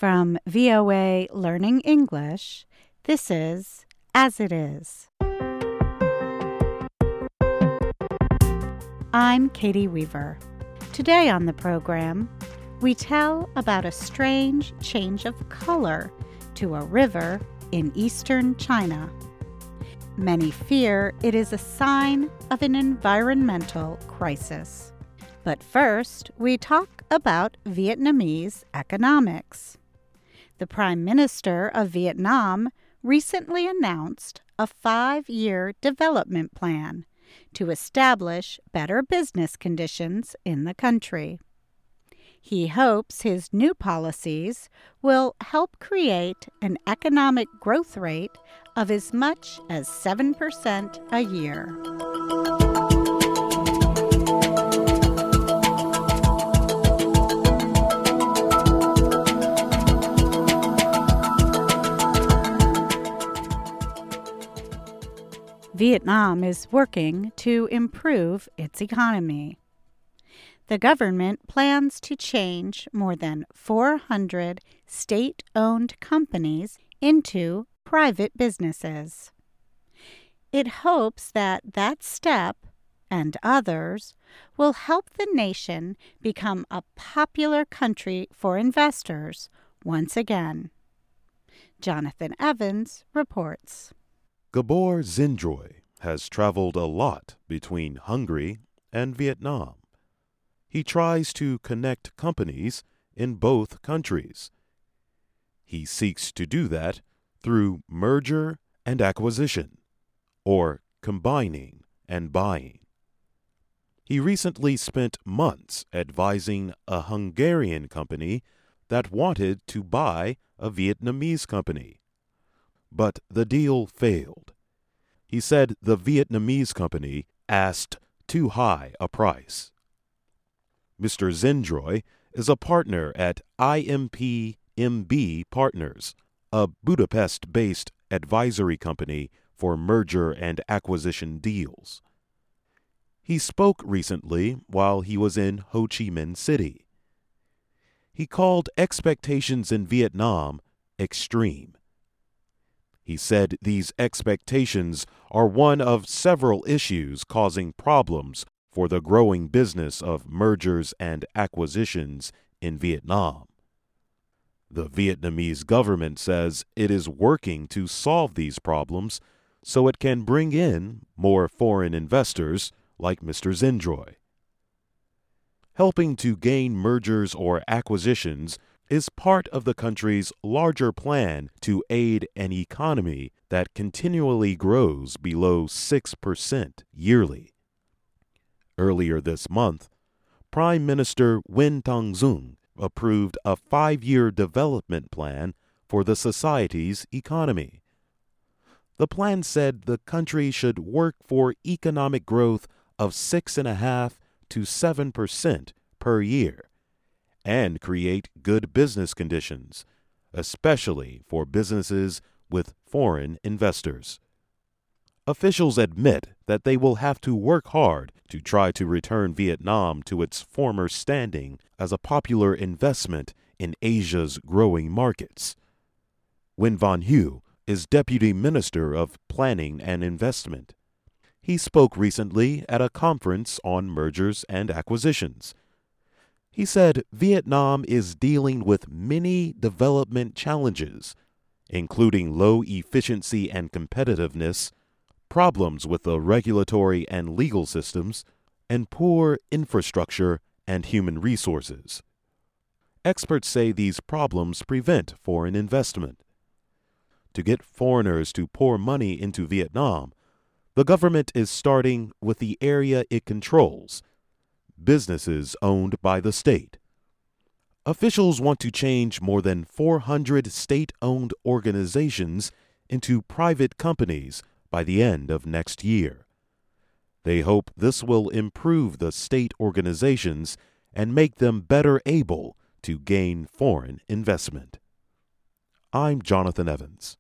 From VOA Learning English, this is As It Is. I'm Katie Weaver. Today on the program, we tell about a strange change of color to a river in eastern China. Many fear it is a sign of an environmental crisis. But first, we talk about Vietnamese economics. The Prime Minister of Vietnam recently announced a 5-year development plan to establish better business conditions in the country. He hopes his new policies will help create an economic growth rate of as much as 7% a year. Vietnam is working to improve its economy. The government plans to change more than 400 state-owned companies into private businesses. It hopes that step and others will help the nation become a popular country for investors once again. Jonathan Evans reports. Gabor Zindroy has traveled a lot between Hungary and Vietnam. He tries to connect companies in both countries. He seeks to do that through merger and acquisition, or combining and buying. He recently spent months advising a Hungarian company that wanted to buy a Vietnamese company. But the deal failed. He said the Vietnamese company asked too high a price. Mr. Zindroy is a partner at IMP-MB Partners, a Budapest-based advisory company for merger and acquisition deals. He spoke recently while he was in Ho Chi Minh City. He called expectations in Vietnam extreme. He said these expectations are one of several issues causing problems for the growing business of mergers and acquisitions in Vietnam. The Vietnamese government says it is working to solve these problems so it can bring in more foreign investors like Mr. Zindroy. Helping to gain mergers or acquisitions is part of the country's larger plan to aid an economy that continually grows below 6% yearly. Earlier this month, Prime Minister Nguyen Thanh Dung approved a 5-year development plan for the society's economy. The plan said the country should work for economic growth of 6.5% to 7% per year, and create good business conditions, especially for businesses with foreign investors. Officials admit that they will have to work hard to try to return Vietnam to its former standing as a popular investment in Asia's growing markets. Nguyen Van Hue is Deputy Minister of Planning and Investment. He spoke recently at a conference on mergers and acquisitions. He said Vietnam is dealing with many development challenges, including low efficiency and competitiveness, problems with the regulatory and legal systems, and poor infrastructure and human resources. Experts say these problems prevent foreign investment. To get foreigners to pour money into Vietnam, the government is starting with the area it controls, businesses owned by the state. Officials want to change more than 400 state-owned organizations into private companies by the end of next year. They hope this will improve the state organizations and make them better able to gain foreign investment. I'm Jonathan Evans.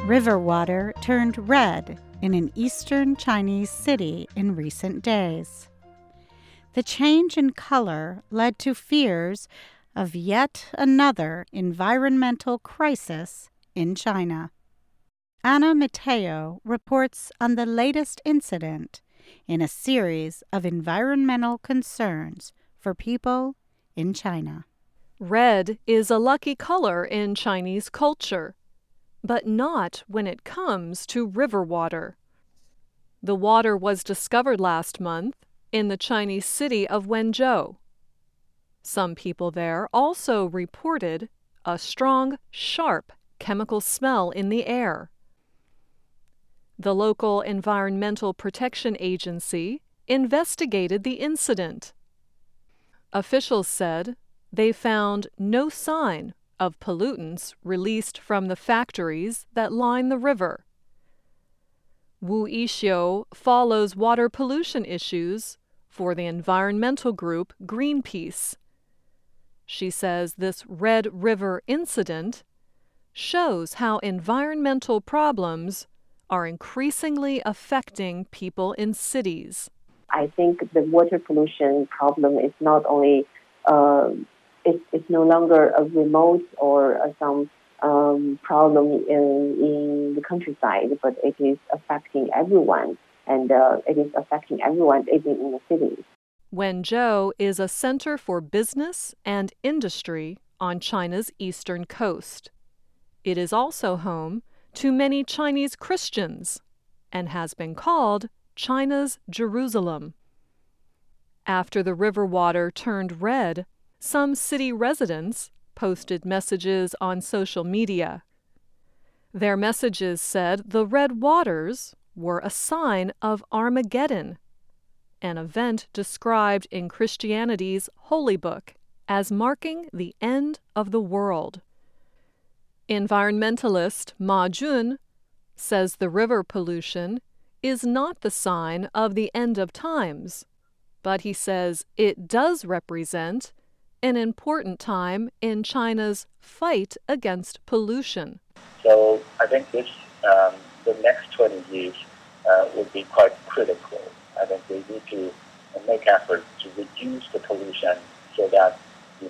River water turned red in an eastern Chinese city in recent days. The change in color led to fears of yet another environmental crisis in China. Anna Mateo reports on the latest incident in a series of environmental concerns for people in China. Red is a lucky color in Chinese culture, but not when it comes to river water. The water was discovered last month in the Chinese city of Wenzhou. Some people there also reported a strong, sharp chemical smell in the air. The local Environmental Protection Agency investigated the incident. Officials said they found no sign of pollutants released from the factories that line the river. Wu Yixiu follows water pollution issues for the environmental group Greenpeace. She says this Red River incident shows how environmental problems are increasingly affecting people in cities. I think the water pollution problem is not only, it's no longer a remote or some problem in the countryside, but it is affecting everyone, and it is affecting everyone even in the cities. Wenzhou is a center for business and industry on China's eastern coast. It is also home to many Chinese Christians and has been called China's Jerusalem. After the river water turned red, some city residents posted messages on social media. Their messages said the red waters were a sign of Armageddon, an event described in Christianity's holy book as marking the end of the world. Environmentalist Ma Jun says the river pollution is not the sign of the end of times, but he says it does represent an important time in China's fight against pollution. So I think the next 20 years will be quite critical. I think we need to make efforts to reduce the pollution so that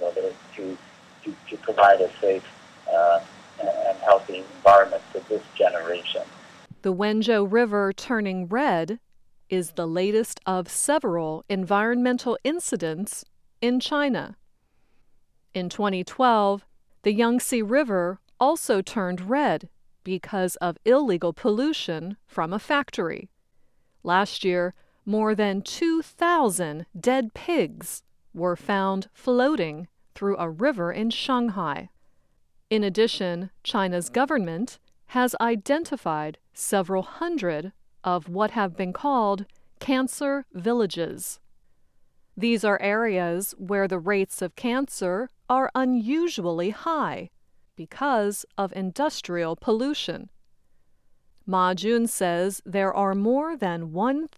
to provide a safe and healthy environment for this generation. The Wenzhou River turning red is the latest of several environmental incidents in China. In 2012, the Yangtze River also turned red because of illegal pollution from a factory. Last year, more than 2,000 dead pigs were found floating through a river in Shanghai. In addition, China's government has identified several hundred of what have been called cancer villages. These are areas where the rates of cancer are unusually high because of industrial pollution. Ma Jun says there are more than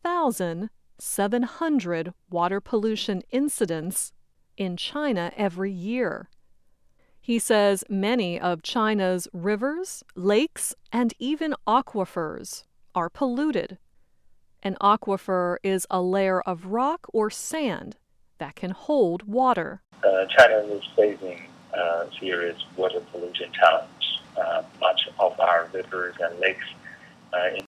1,700 water pollution incidents in China every year. He says many of China's rivers, lakes, and even aquifers are polluted. An aquifer is a layer of rock or sand that can hold water. China is facing a serious water pollution challenge. Much of our rivers and lakes in